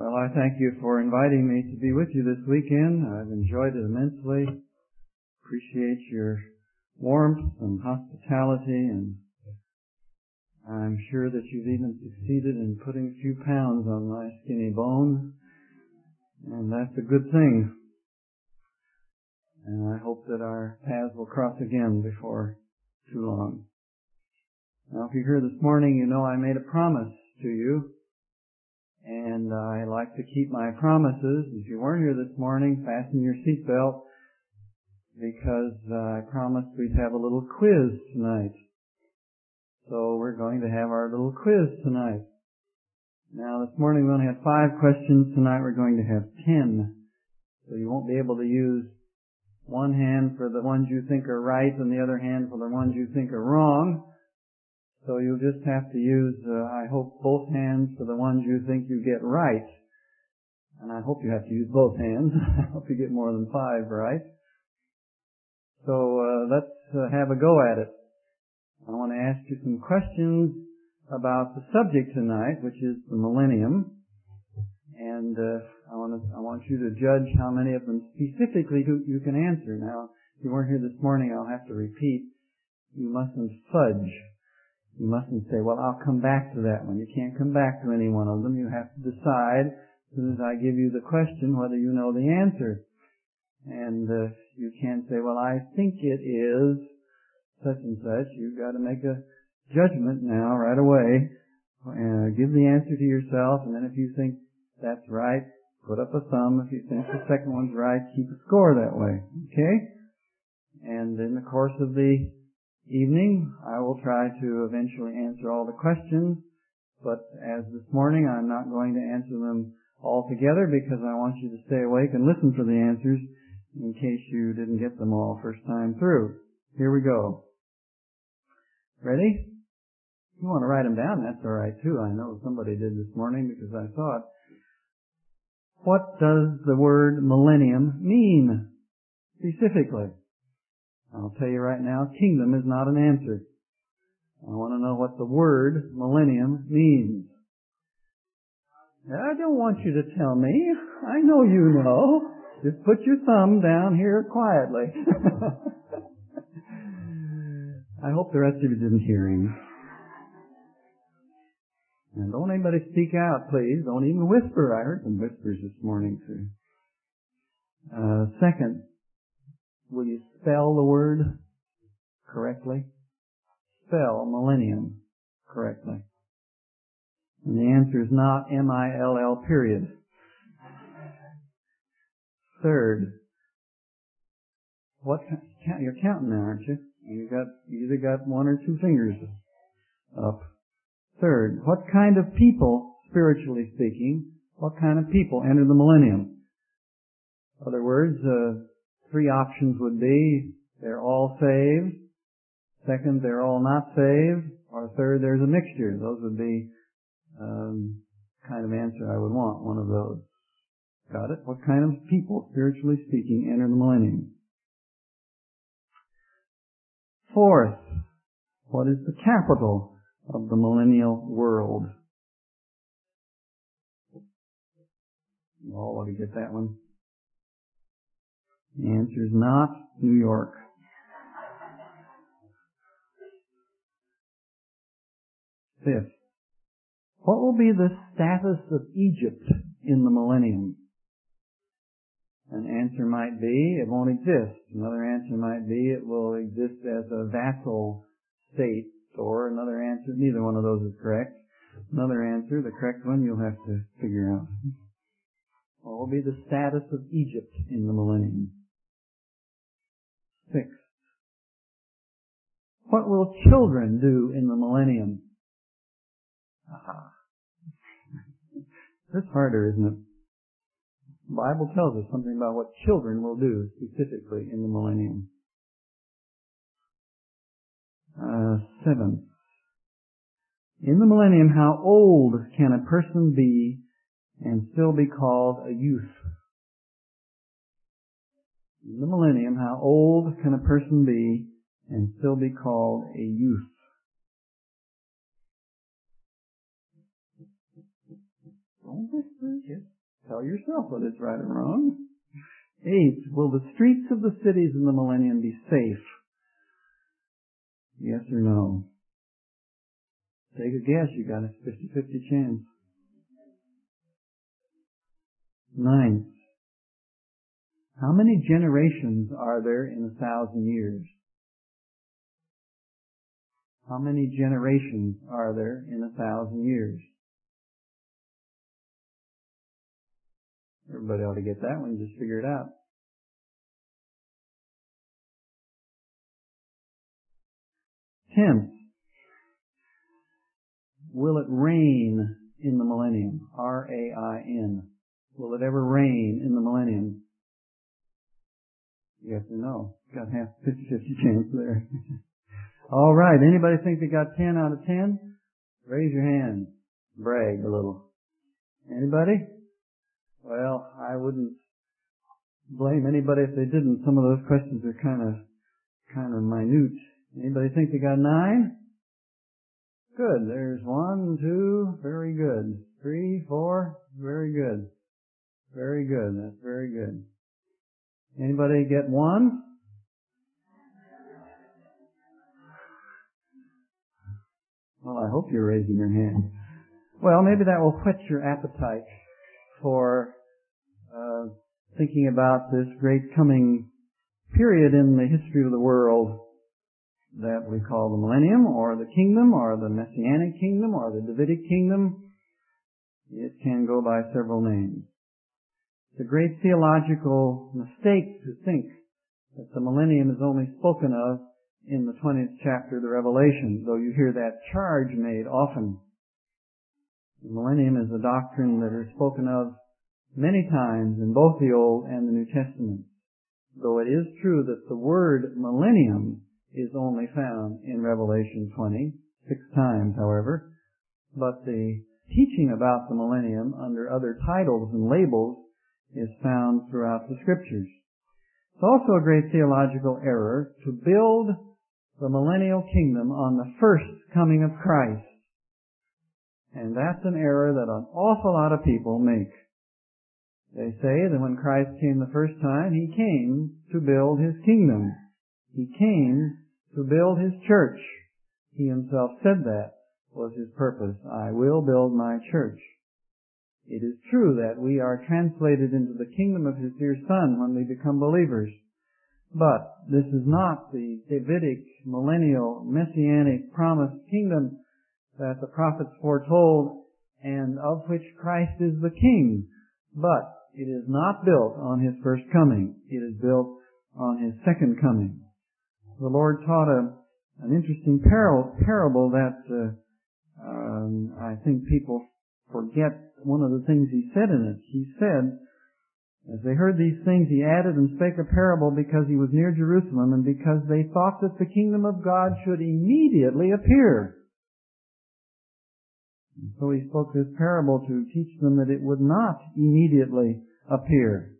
Well, I thank you for inviting me to be with you this weekend. I've enjoyed it immensely. Appreciate your warmth and hospitality, and I'm sure that you've even succeeded in putting a few pounds on my skinny bones, and that's a good thing. And I hope that our paths will cross again before too long. Now, if you're here this morning, you know I made a promise to you, and I like to keep my promises. If you weren't here this morning, fasten your seatbelt, because I promised we'd have a little quiz tonight. So we're going to have our little quiz tonight. Now, this morning we only had 5 questions. Tonight we're going to have 10. So you won't be able to use one hand for the ones you think are right and the other hand for the ones you think are wrong. So you'll just have to use, I hope, both hands for the ones you think you get right. And I hope you have to use both hands. I hope you get more than 5 right. So let's have a go at it. I want to ask you some questions about the subject tonight, which is the millennium. And I want you to judge how many of them specifically you can answer. Now, if you weren't here this morning, I'll have to repeat. You mustn't fudge. You mustn't say, well, I'll come back to that one. You can't come back to any one of them. You have to decide, as soon as I give you the question, whether you know the answer. And you can't say, well, I think it is such and such. You've got to make a judgment now, right away. Give the answer to yourself, and then if you think that's right, put up a thumb. If you think the second one's right, keep a score that way. Okay? And in the course of the evening, I will try to eventually answer all the questions, but as this morning, I'm not going to answer them all together because I want you to stay awake and listen for the answers in case you didn't get them all first time through. Here we go. Ready? If you want to write them down, that's all right too. I know somebody did this morning because I saw it. What does the word millennium mean specifically? I'll tell you right now, kingdom is not an answer. I want to know what the word millennium means. I don't want you to tell me. I know you know. Just put your thumb down here quietly. I hope the rest of you didn't hear him. And don't anybody speak out, please. Don't even whisper. I heard some whispers this morning, too. Second, will you spell the word correctly? Spell millennium correctly. And the answer is not M-I-L-L period. Third, you're counting now, aren't you? You either got 1 or 2 fingers up. Third, what kind of people, spiritually speaking, what kind of people enter the millennium? In other words, 3 options would be, they're all saved. Second, they're all not saved. Or third, there's a mixture. Those would be kind of answer I would want, one of those. Got it? What kind of people, spiritually speaking, enter the millennium? Fourth, what is the capital of the millennial world? You all want to get that one? The answer is not New York. Fifth, what will be the status of Egypt in the millennium? An answer might be it won't exist. Another answer might be it will exist as a vassal state. Or another answer, neither one of those is correct. Another answer, the correct one, you'll have to figure out. What will be the status of Egypt in the millennium? Sixth, what will children do in the millennium? Aha. That's harder, isn't it? The Bible tells us something about what children will do specifically in the millennium. Seventh, in the millennium, how old can a person be and still be called a youth? In the millennium, how old can a person be and still be called a youth? Don't whisper, just Tell yourself whether it's right or wrong. 8, will the streets of the cities in the millennium be safe? Yes or no? Take a guess. You got a 50-50 chance. 9, how many generations are there in 1,000 years? How many generations are there in 1,000 years? Everybody ought to get that one. Just figure it out. 10, will it rain in the millennium? R-A-I-N. Will it ever rain in the millennium? Yes or no? Got half 50-50 chance there. All right. Anybody think they got 10 out of 10? Raise your hand. Brag a little. Anybody? Well, I wouldn't blame anybody if they didn't. Some of those questions are kind of minute. Anybody think they got 9? Good. There's 1, 2. Very good. 3, 4. Very good. Very good. That's very good. Anybody get 1? Well, I hope you're raising your hand. Well, maybe that will whet your appetite for thinking about this great coming period in the history of the world that we call the millennium, or the kingdom, or the messianic kingdom, or the Davidic kingdom. It can go by several names. It's a great theological mistake to think that the millennium is only spoken of in the 20th chapter of the Revelation, though you hear that charge made often. The millennium is a doctrine that is spoken of many times in both the Old and the New Testaments, though it is true that the word millennium is only found in Revelation 20, 6 times, however, but the teaching about the millennium under other titles and labels is found throughout the Scriptures. It's also a great theological error to build the millennial kingdom on the first coming of Christ. And that's an error that an awful lot of people make. They say that when Christ came the first time, He came to build His kingdom. He came to build His church. He Himself said that was His purpose. I will build my church. It is true that we are translated into the kingdom of His dear Son when we become believers. But this is not the Davidic, millennial, messianic promised kingdom that the prophets foretold and of which Christ is the king. But it is not built on His first coming. It is built on His second coming. The Lord taught an interesting parable that I think people forget one of the things He said in it. He said, as they heard these things, He added and spake a parable because He was near Jerusalem and because they thought that the kingdom of God should immediately appear. And so He spoke this parable to teach them that it would not immediately appear.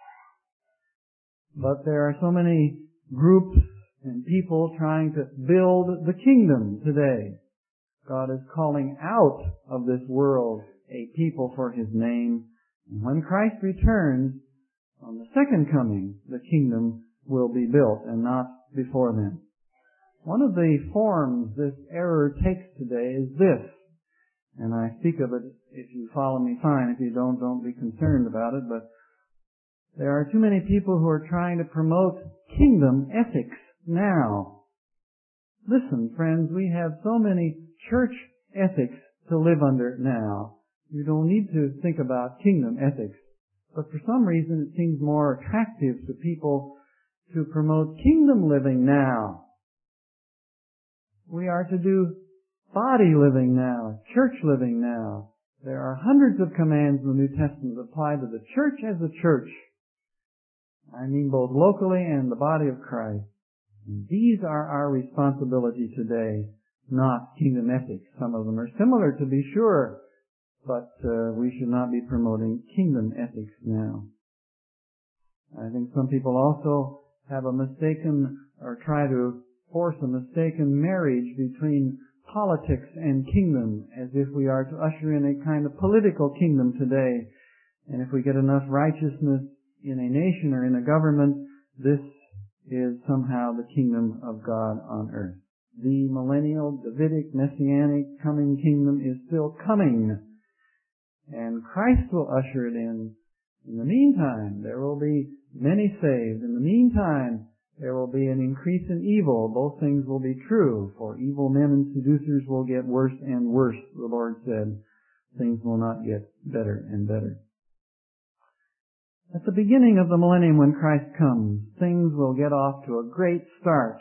But there are so many groups and people trying to build the kingdom today. God is calling out of this world a people for His name. And when Christ returns on the second coming, the kingdom will be built and not before then. One of the forms this error takes today is this. And I speak of it, if you follow me, fine. If you don't be concerned about it. But there are too many people who are trying to promote kingdom ethics now. Listen, friends, we have so many church ethics to live under now. You don't need to think about kingdom ethics. But for some reason it seems more attractive to people to promote kingdom living now. We are to do body living now, church living now. There are hundreds of commands in the New Testament that apply to the church as a church. I mean both locally and the body of Christ. And these are our responsibility today, not kingdom ethics. Some of them are similar, to be sure, but we should not be promoting kingdom ethics now. I think some people also have a mistaken, or try to force a mistaken marriage between politics and kingdom, as if we are to usher in a kind of political kingdom today. And if we get enough righteousness in a nation or in a government, this is somehow the kingdom of God on earth. The millennial, Davidic, messianic coming kingdom is still coming. And Christ will usher it in. In the meantime, there will be many saved. In the meantime, there will be an increase in evil. Both things will be true, for evil men and seducers will get worse and worse, the Lord said. Things will not get better and better. At the beginning of the millennium, when Christ comes, things will get off to a great start.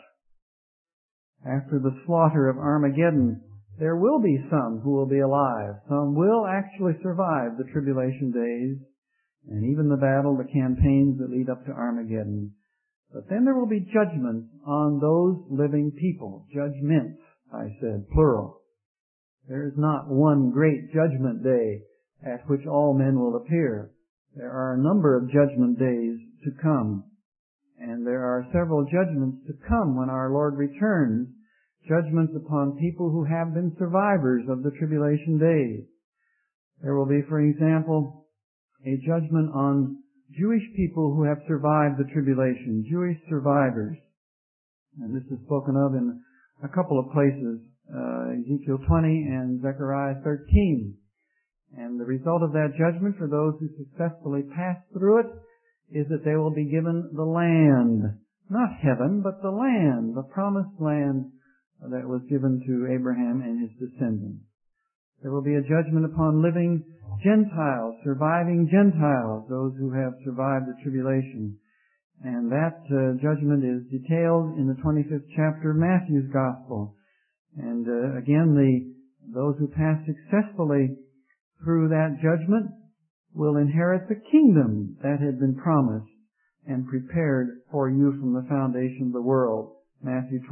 After the slaughter of Armageddon, there will be some who will be alive. Some will actually survive the tribulation days, and even the battle, the campaigns that lead up to Armageddon. But then there will be judgments on those living people. Judgments, I said, plural. There is not one great judgment day at which all men will appear. There are a number of judgment days to come. And there are several judgments to come when our Lord returns. Judgments upon people who have been survivors of the tribulation days. There will be, for example, a judgment on Jewish people who have survived the tribulation, Jewish survivors. And this is spoken of in a couple of places, Ezekiel 20 and Zechariah 13. And the result of that judgment for those who successfully pass through it is that they will be given the land. Not heaven, but the land, the promised land that was given to Abraham and his descendants. There will be a judgment upon living Gentiles, surviving Gentiles, those who have survived the tribulation. And that judgment is detailed in the 25th chapter of Matthew's Gospel. And again, those who pass successfully through that judgment will inherit the kingdom that had been promised and prepared for you from the foundation of the world. Matthew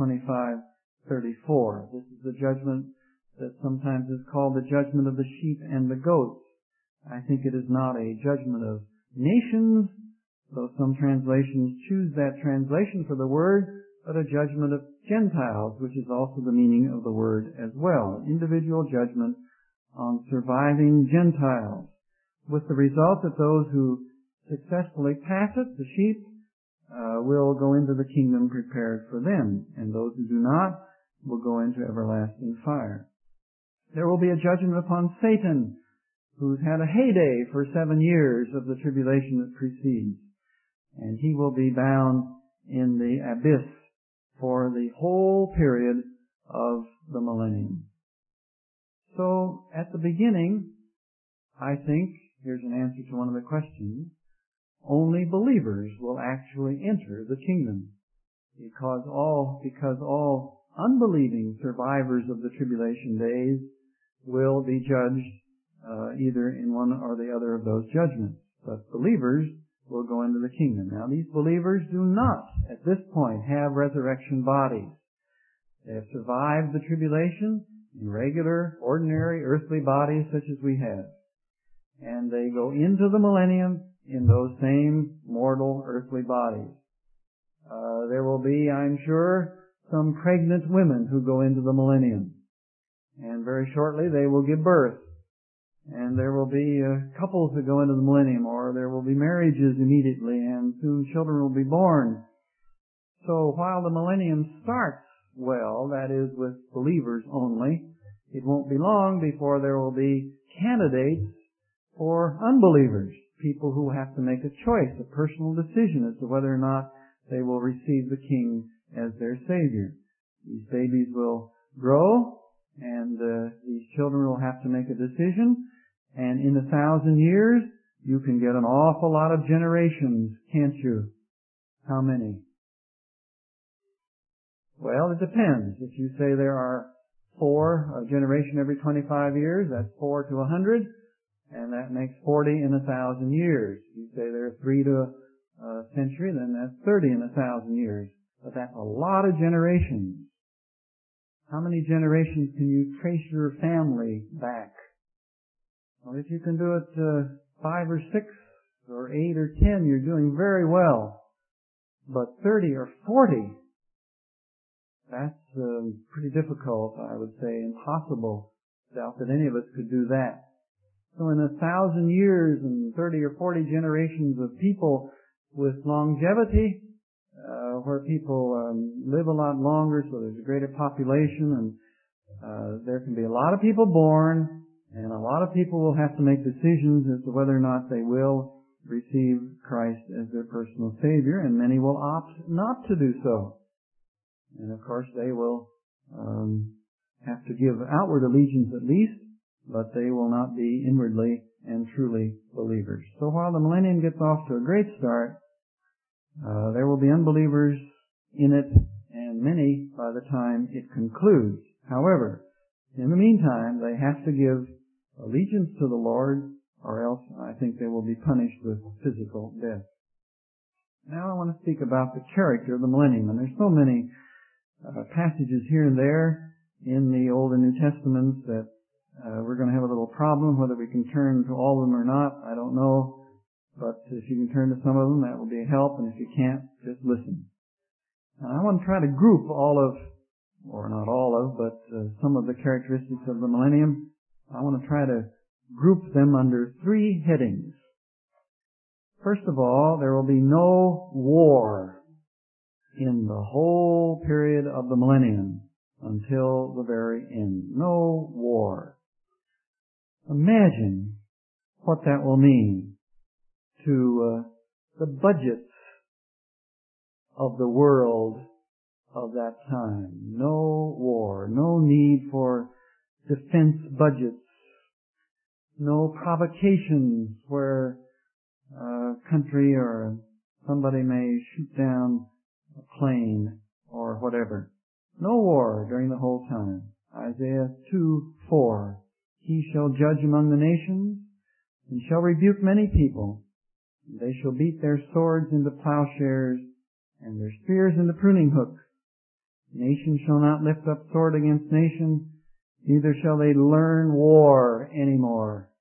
25:34. This is the judgment that sometimes is called the judgment of the sheep and the goats. I think it is not a judgment of nations, though some translations choose that translation for the word, but a judgment of Gentiles, which is also the meaning of the word as well. Individual judgment on surviving Gentiles, with the result that those who successfully pass it, the sheep, will go into the kingdom prepared for them, and those who do not will go into everlasting fire. There will be a judgment upon Satan, who's had a heyday for 7 years of the tribulation that precedes, and he will be bound in the abyss for the whole period of the millennium. So, at the beginning, I think, here's an answer to one of the questions, only believers will actually enter the kingdom, because all unbelieving survivors of the tribulation days will be judged either in one or the other of those judgments. But believers will go into the kingdom. Now, these believers do not, at this point, have resurrection bodies. They have survived the tribulation in regular, ordinary, earthly bodies such as we have. And they go into the millennium in those same mortal, earthly bodies. There will be, I'm sure, some pregnant women who go into the millennium. And very shortly they will give birth. And there will be couples that go into the millennium, or there will be marriages immediately, and soon children will be born. So while the millennium starts well, that is with believers only, it won't be long before there will be candidates for unbelievers, people who have to make a choice, a personal decision as to whether or not they will receive the King as their Savior. These babies will grow, and these children will have to make a decision, and in 1,000 years, you can get an awful lot of generations, can't you? How many? Well, it depends. If you say there are 4 a generation every 25 years, that's 4 to 100, and that makes 40 in 1,000 years. If you say there are 3 to a century, then that's 30 in 1,000 years. But that's a lot of generations. How many generations can you trace your family back? Well, if you can do it 5 or 6 or 8 or 10, you're doing very well. But 30 or 40, that's pretty difficult, I would say, impossible. Doubt that any of us could do that. So in 1,000 years and 30 or 40 generations of people with longevity, where people live a lot longer, so there's a greater population, and there can be a lot of people born, and a lot of people will have to make decisions as to whether or not they will receive Christ as their personal Savior, and many will opt not to do so. And of course they will have to give outward allegiance at least, but they will not be inwardly and truly believers. So while the millennium gets off to a great start, there will be unbelievers in it, and many by the time it concludes. However, in the meantime, they have to give allegiance to the Lord, or else I think they will be punished with physical death. Now I want to speak about the character of the millennium, and there's so many passages here and there in the Old and New Testaments that we're going to have a little problem whether we can turn to all of them or not. I don't know. But if you can turn to some of them, that will be a help. And if you can't, just listen. And I want to try to group all of, or not all of, but some of the characteristics of the millennium. I want to try to group them under three headings. First of all, there will be no war in the whole period of the millennium until the very end. No war. Imagine what that will mean to the budgets of the world of that time. No war, no need for defense budgets, no provocations where a country or somebody may shoot down a plane or whatever. No war during the whole time. Isaiah 2:4. He shall judge among the nations and shall rebuke many people. They shall beat their swords into plowshares and their spears into pruning hooks. Nation shall not lift up sword against nation, neither shall they learn war anymore.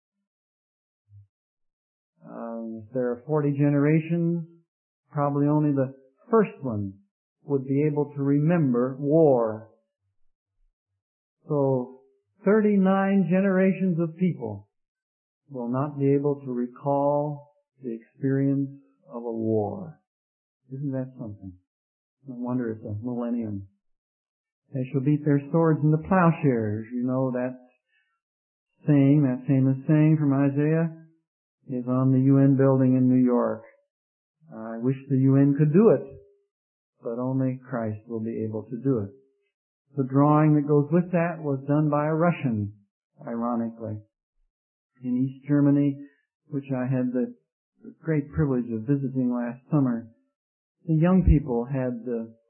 If there are 40 generations, probably only the first one would be able to remember war. So 39 generations of people will not be able to recall the experience of a war. Isn't that something? No wonder it's a millennium. They shall beat their swords into plowshares. You know that saying, that famous saying from Isaiah, is on the UN building in New York. I wish the UN could do it, but only Christ will be able to do it. The drawing that goes with that was done by a Russian, ironically, in East Germany, which I had the great privilege of visiting last summer. The young people had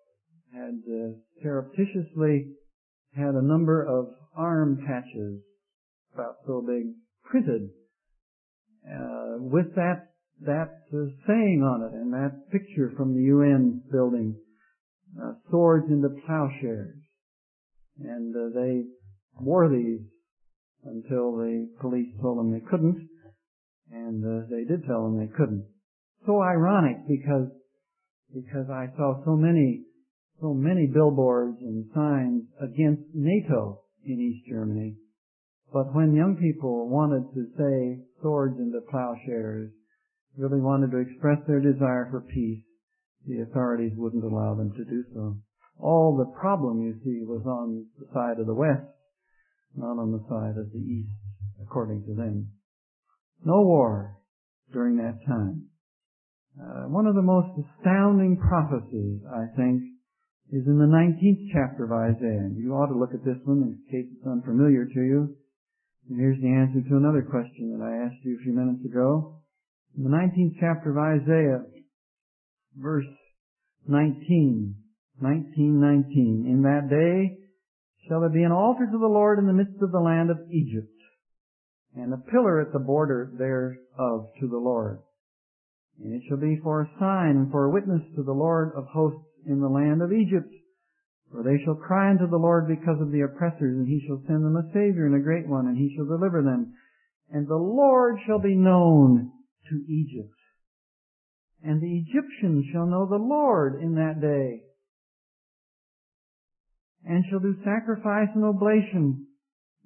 surreptitiously had a number of arm patches, about so big, printed with that saying on it, and that picture from the UN building, swords into plowshares. And they wore these until the police told them they couldn't, and they did tell them they couldn't. So ironic, because I saw so many billboards and signs against NATO in East Germany. But when young people wanted to say swords into plowshares, really wanted to express their desire for peace, the authorities wouldn't allow them to do so. All the problem, you see, was on the side of the West, not on the side of the East, according to them. No war during that time. One of the most astounding prophecies, I think, is in the 19th chapter of Isaiah. You ought to look at this one in case it's unfamiliar to you. And here's the answer to another question that I asked you a few minutes ago. In the 19th chapter of Isaiah, verse 19, in that day shall there be an altar to the Lord in the midst of the land of Egypt, and a pillar at the border thereof to the Lord. And it shall be for a sign and for a witness to the Lord of hosts in the land of Egypt. For they shall cry unto the Lord because of the oppressors, and he shall send them a Savior and a great one, and he shall deliver them. And the Lord shall be known to Egypt. And the Egyptians shall know the Lord in that day, and shall do sacrifice and oblation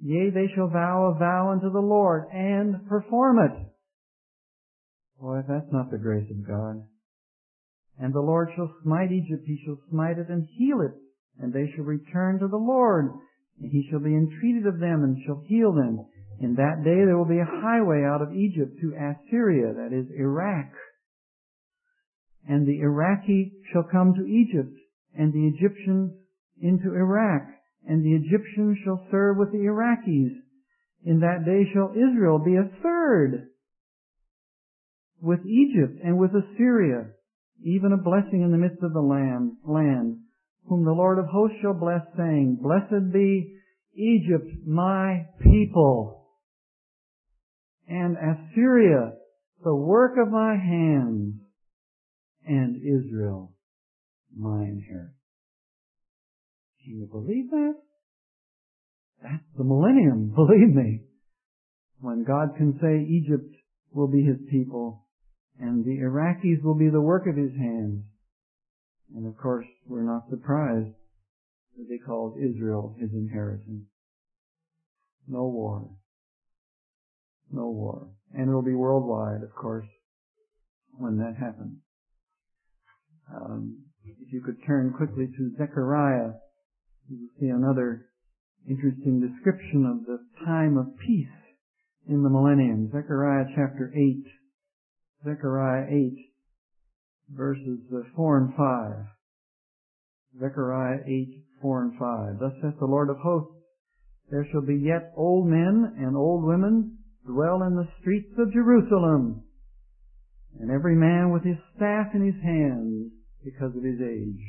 Yea, they shall vow a vow unto the Lord, and perform it. Boy, if that's not the grace of God. And the Lord shall smite Egypt, he shall smite it and heal it, and they shall return to the Lord, and he shall be entreated of them, and shall heal them. In that day there will be a highway out of Egypt to Assyria, that is Iraq. And the Iraqi shall come to Egypt, and the Egyptians into Iraq, and the Egyptians shall serve with the Iraqis. In that day shall Israel be a third with Egypt and with Assyria, even a blessing in the midst of the land, whom the Lord of hosts shall bless, saying, Blessed be Egypt, my people, and Assyria, the work of my hands, and Israel, my inheritance. Can you believe that? That's the millennium, believe me. When God can say Egypt will be His people, and the Iraqis will be the work of His hands. And of course, we're not surprised that they called Israel His inheritance. No war. No war. And it will be worldwide, of course, when that happens. If you could turn quickly to Zechariah, you will see another interesting description of the time of peace in the millennium. Zechariah chapter 8. Zechariah 8, verses 4 and 5. Zechariah 8, 4 and 5. Thus saith the Lord of hosts, There shall be yet old men and old women dwell in the streets of Jerusalem, and every man with his staff in his hand because of his age.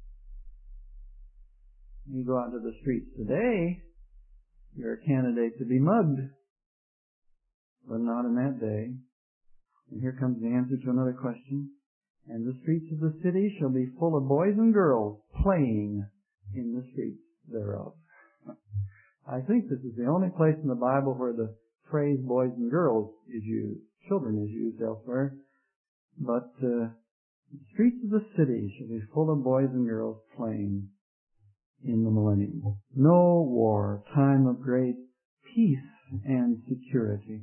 You go out to the streets today, you're a candidate to be mugged, but not in that day. And here comes the answer to another question. And the streets of the city shall be full of boys and girls playing in the streets thereof. I think this is the only place in the Bible where the phrase boys and girls is used. Children is used elsewhere. But the streets of the city shall be full of boys and girls playing in the millennium. No war, time of great peace and security.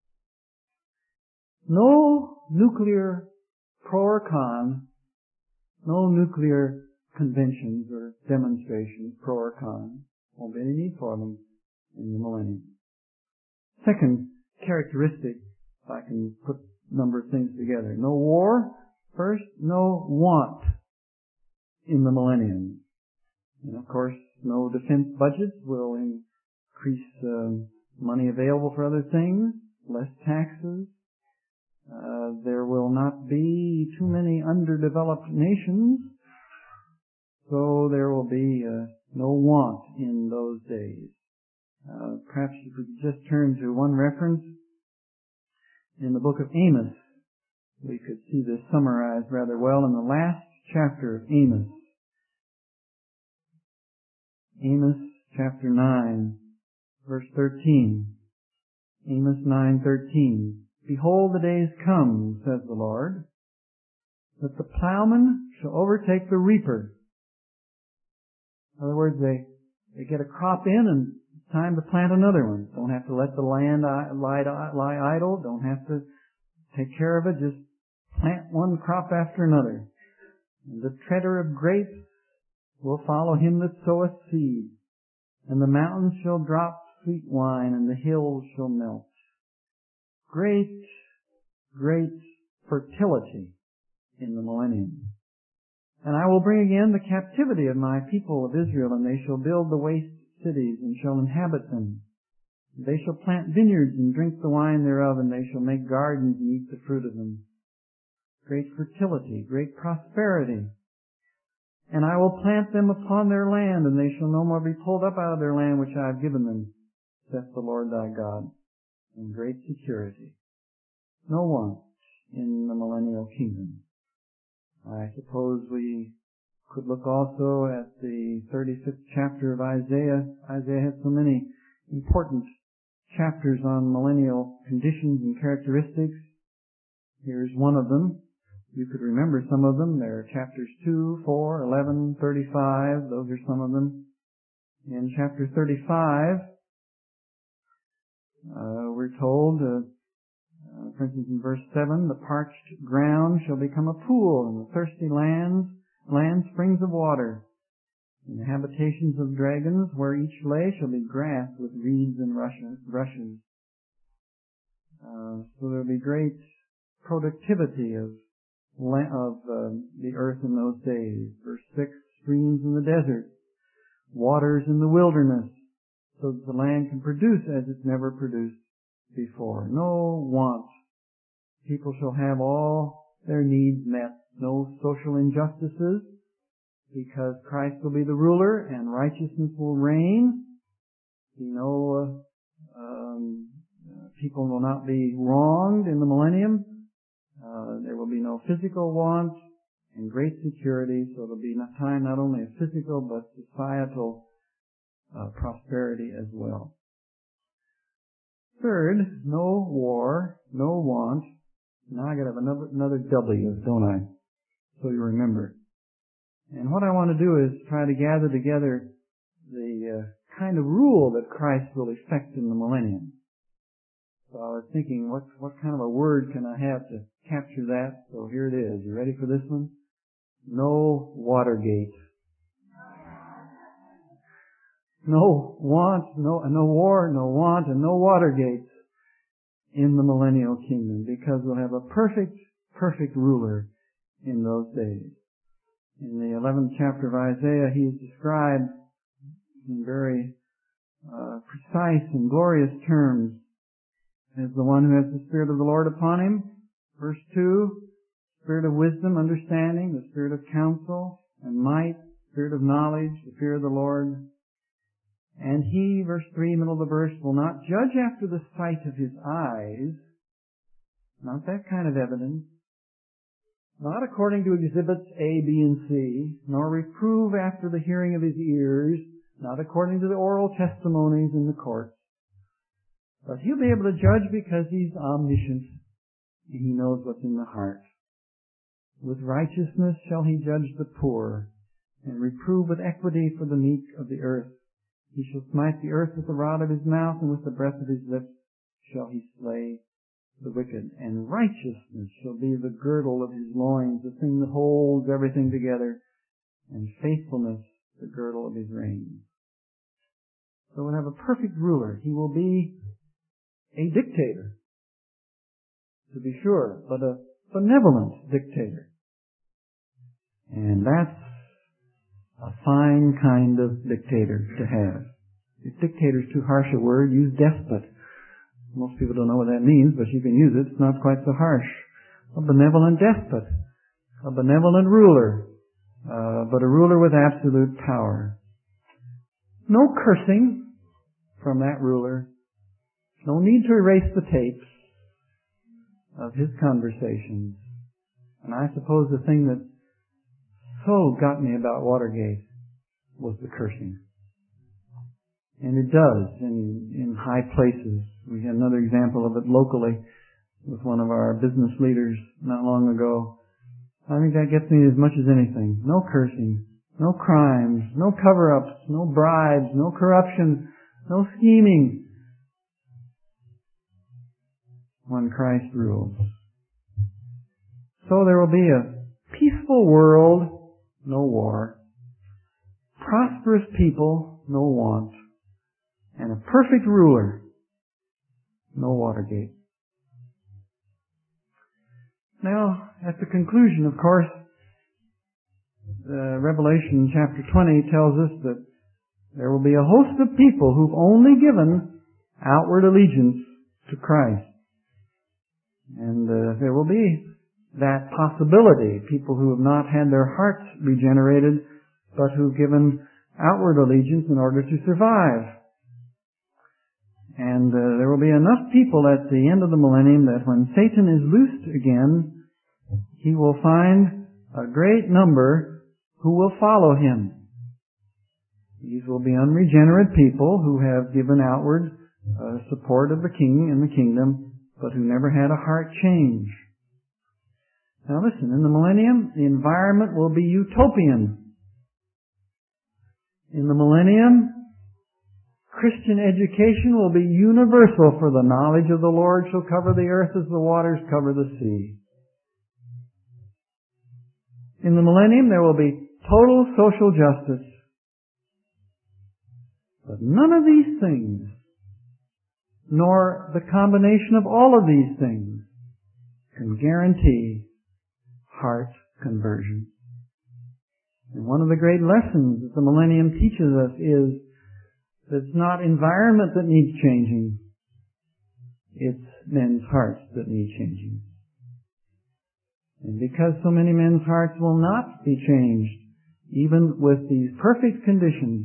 No nuclear pro or con, no nuclear conventions or demonstrations, pro or con. Won't be any need for them in the millennium. Second characteristic, if I can put a number of things together. No war. First, no want in the millennium. And of course, no defense budgets will increase money available for other things, less taxes. There will not be too many underdeveloped nations, so there will be no want in those days. Perhaps you could just turn to one reference in the book of Amos. We could see this summarized rather well in the last chapter of Amos. Amos chapter 9, verse 13. Amos 9:13. Behold, the days come, says the Lord, that the plowman shall overtake the reaper. In other words, they get a crop in and it's time to plant another one. Don't have to let the land lie idle. Don't have to take care of it. Just plant one crop after another. And the treader of grapes will follow him that soweth seed. And the mountains shall drop sweet wine, and the hills shall melt. Great, great fertility in the millennium. And I will bring again the captivity of my people of Israel, and they shall build the waste cities, and shall inhabit them. They shall plant vineyards, and drink the wine thereof, and they shall make gardens, and eat the fruit of them. Great fertility, great prosperity. And I will plant them upon their land, and they shall no more be pulled up out of their land which I have given them, saith the Lord thy God. And great security. No want in the millennial kingdom. I suppose we could look also at the 35th chapter of Isaiah. Isaiah had so many important chapters on millennial conditions and characteristics. Here's one of them. You could remember some of them. There are chapters 2, 4, 11, 35. Those are some of them. In chapter 35, We're told, for instance, in verse 7, the parched ground shall become a pool, and the thirsty land springs of water. And the habitations of dragons, where each lay, shall be grass with reeds and rushes. So there will be great productivity of the earth in those days. Verse 6, streams in the desert, waters in the wilderness, so that the land can produce as it's never produced before. No want. People shall have all their needs met. No social injustices, because Christ will be the ruler and righteousness will reign. People will not be wronged in the millennium. There will be no physical want and great security, so there will be a time not only of physical but societal prosperity as well. Third, no war, no want. Now I got to have another W, don't I? So you remember. And what I want to do is try to gather together the kind of rule that Christ will effect in the millennium. So I was thinking, what kind of a word can I have to capture that? So here it is. You ready for this one? No Watergate. No want, no war, no want, and no Watergate in the millennial kingdom, because we'll have a perfect ruler in those days. In the 11th chapter of Isaiah, he is described in very precise and glorious terms as the one who has the Spirit of the Lord upon him. Verse 2, Spirit of wisdom, understanding, the Spirit of counsel and might, Spirit of knowledge, the fear of the Lord. And he, verse 3, middle of the verse, will not judge after the sight of his eyes, not that kind of evidence, not according to exhibits A, B, and C, nor reprove after the hearing of his ears, not according to the oral testimonies in the courts. But he'll be able to judge because he's omniscient, and he knows what's in the heart. With righteousness shall he judge the poor, and reprove with equity for the meek of the earth. He shall smite the earth with the rod of his mouth, and with the breath of his lips shall he slay the wicked. And righteousness shall be the girdle of his loins, the thing that holds everything together, and faithfulness the girdle of his reins. So we'll have a perfect ruler. He will be a dictator, to be sure, but a benevolent dictator. And that's a fine kind of dictator to have. If dictator is too harsh a word, use despot. Most people don't know what that means, but you can use it. It's not quite so harsh. A benevolent despot. A benevolent ruler. But a ruler with absolute power. No cursing from that ruler. No need to erase the tapes of his conversations. And I suppose the thing that so got me about Watergate was the cursing. And it does in high places. We had another example of it locally with one of our business leaders not long ago. I think that gets me as much as anything. No cursing, no crimes, no cover-ups, no bribes, no corruption, no scheming when Christ rules. So there will be a peaceful world, no war, prosperous people, no want, and a perfect ruler, no Watergate. Now, at the conclusion, of course, Revelation chapter 20 tells us that there will be a host of people who've only given outward allegiance to Christ. And there will be that possibility, people who have not had their hearts regenerated, but who've given outward allegiance in order to survive. And there will be enough people at the end of the millennium that when Satan is loosed again, he will find a great number who will follow him. These will be unregenerate people who have given outward support of the king and the kingdom, but who never had a heart change. Now listen, in the millennium, the environment will be utopian. In the millennium, Christian education will be universal, for the knowledge of the Lord shall cover the earth as the waters cover the sea. In the millennium there will be total social justice. But none of these things, nor the combination of all of these things, can guarantee heart conversion. And one of the great lessons that the millennium teaches us is that it's not environment that needs changing, it's men's hearts that need changing. And because so many men's hearts will not be changed, even with these perfect conditions,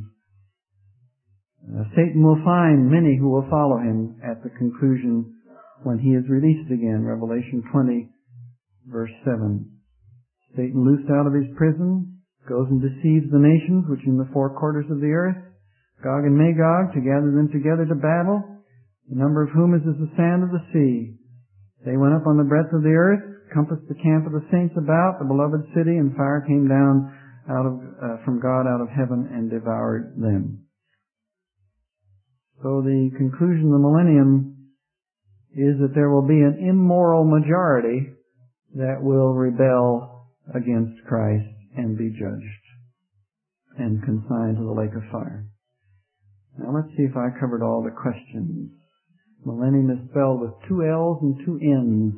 Satan will find many who will follow him at the conclusion when he is released again. Revelation 20, verse 7. Satan, loosed out of his prison, goes and deceives the nations which are in the four quarters of the earth, Gog and Magog, to gather them together to battle, the number of whom is as the sand of the sea. They went up on the breadth of the earth, compassed the camp of the saints about, the beloved city, and fire came down from God out of heaven and devoured them. So the conclusion of the millennium is that there will be an immoral majority that will rebel against Christ and be judged and consigned to the lake of fire. Now let's see if I covered all the questions. Millennium is spelled with two L's and two N's.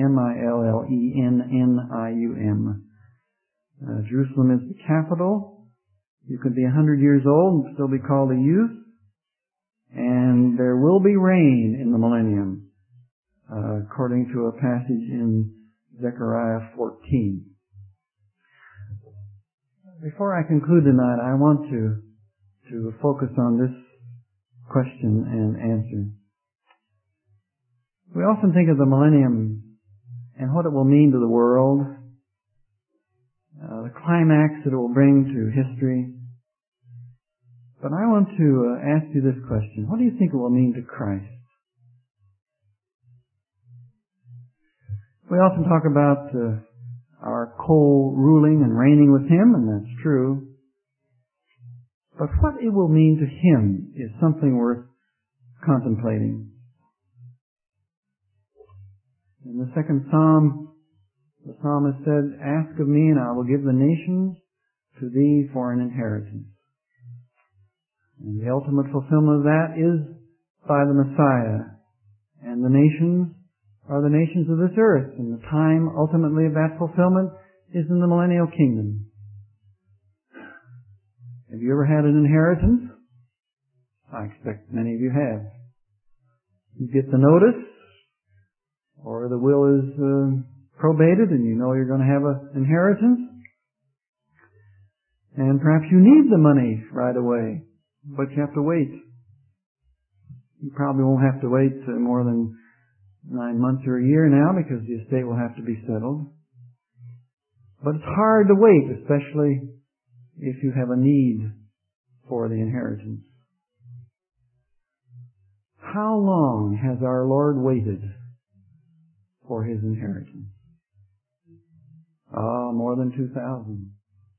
M-I-L-L-E-N-N-I-U-M. Jerusalem is the capital. You could be 100 years old and still be called a youth. And there will be rain in the millennium, according to a passage in Zechariah 14. Before I conclude tonight, I want to focus on this question and answer. We often think of the millennium and what it will mean to the world, the climax that it will bring to history. But I want to ask you this question. What do you think it will mean to Christ? We often talk about our co-ruling and reigning with Him, and that's true. But what it will mean to Him is something worth contemplating. In the second Psalm, the psalmist said, "Ask of me, and I will give the nations to thee for an inheritance." And the ultimate fulfillment of that is by the Messiah. And the nations are the nations of this earth. And the time, ultimately, of that fulfillment is in the millennial kingdom. Have you ever had an inheritance? I expect many of you have. You get the notice, or the will is probated, and you know you're going to have an inheritance. And perhaps you need the money right away, but you have to wait. You probably won't have to wait more than 9 months or a year now, because the estate will have to be settled. But it's hard to wait, especially if you have a need for the inheritance. How long has our Lord waited for His inheritance? More than 2,000.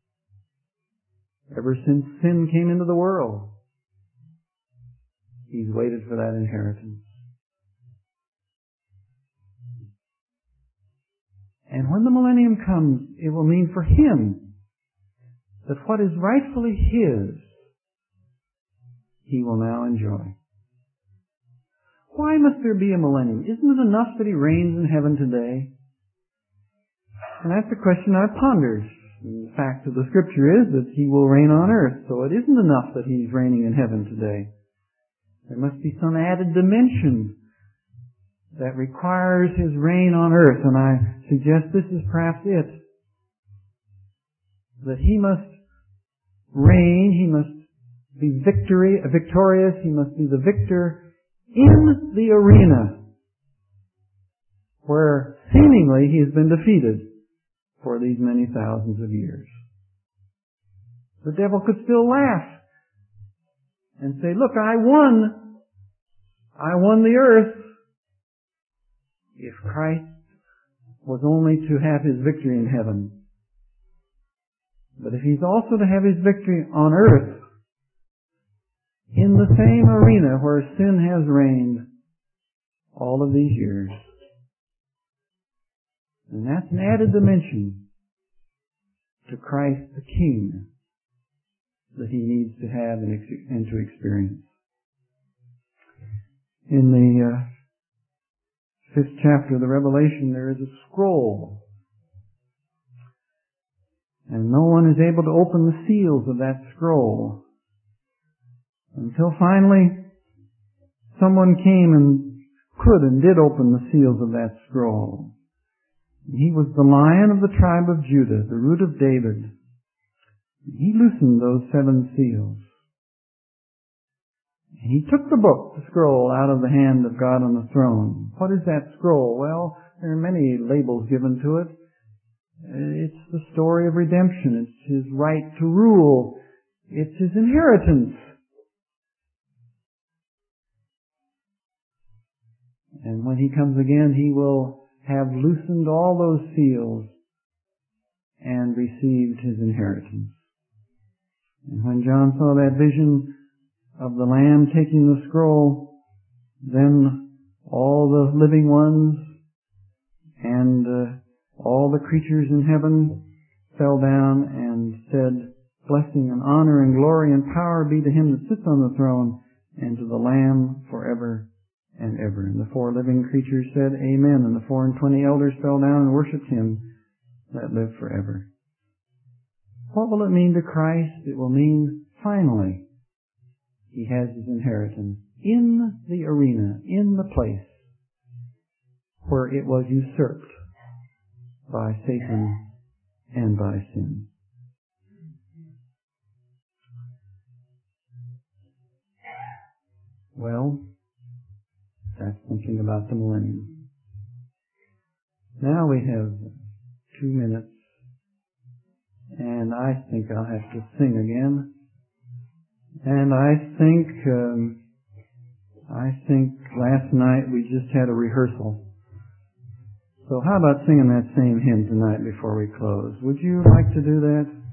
Ever since sin came into the world, He's waited for that inheritance. And when the millennium comes, it will mean for Him that what is rightfully His, He will now enjoy. Why must there be a millennium? Isn't it enough that He reigns in heaven today? And that's the question I've pondered. The fact of the Scripture is that He will reign on earth, so it isn't enough that He's reigning in heaven today. There must be some added dimension that requires His reign on earth, and I suggest this is perhaps it. That He must reign, He must be victorious, He must be the victor in the arena where seemingly He has been defeated for these many thousands of years. The devil could still laugh and say, "Look, I won the earth." If Christ was only to have His victory in heaven. But if He's also to have His victory on earth, in the same arena where sin has reigned all of these years. And that's an added dimension to Christ the King that he needs to have and to experience. In the 5th chapter of the Revelation, there is a scroll. And no one is able to open the seals of that scroll until finally someone came and could and did open the seals of that scroll. He was the Lion of the tribe of Judah, the Root of David. He loosened those 7 seals. He took the book, the scroll, out of the hand of God on the throne. What is that scroll? Well, there are many labels given to it. It's the story of redemption. It's his right to rule. It's his inheritance. And when he comes again, he will have loosened all those seals and received his inheritance. And when John saw that vision of the Lamb taking the scroll, then all the living ones and all the creatures in heaven fell down and said, "Blessing and honor and glory and power be to him that sits on the throne and to the Lamb forever and ever." And the 4 living creatures said, "Amen." And the 24 elders fell down and worshipped him that lived forever. What will it mean to Christ? It will mean, finally, he has his inheritance in the arena, in the place where it was usurped by Satan and by sin. Well, that's something about the millennium. Now we have 2 minutes, and I think I'll have to sing again. And I think last night we just had a rehearsal. So how about singing that same hymn tonight before we close? Would you like to do that?